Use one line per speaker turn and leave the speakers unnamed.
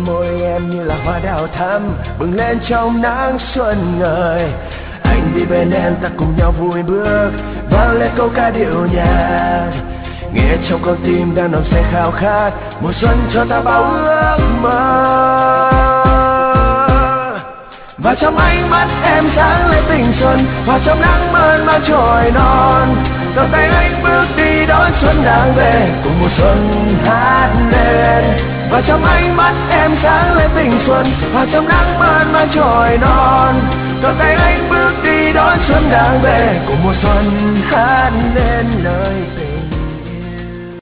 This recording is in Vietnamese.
môi em như là hoa đào thắm bừng lên trong nắng xuân ngời. Anh đi bên em ta cùng nhau vui bước vang lên câu ca điệu nhạc, nghe trong con tim đang nồng say khao khát mùa xuân cho ta bao ước mơ. Và trong ánh mắt em sáng lên tình xuân, và trong nắng mơn mang trồi non, cầm tay anh bước đi đón xuân đang về cùng mùa xuân hát lên. Và trong ánh mắt em sáng lên tình xuân, và trong nắng mơn mang trồi non, cầm tay anh bước đi đón xuân đang về cùng mùa xuân hát lên lời tình.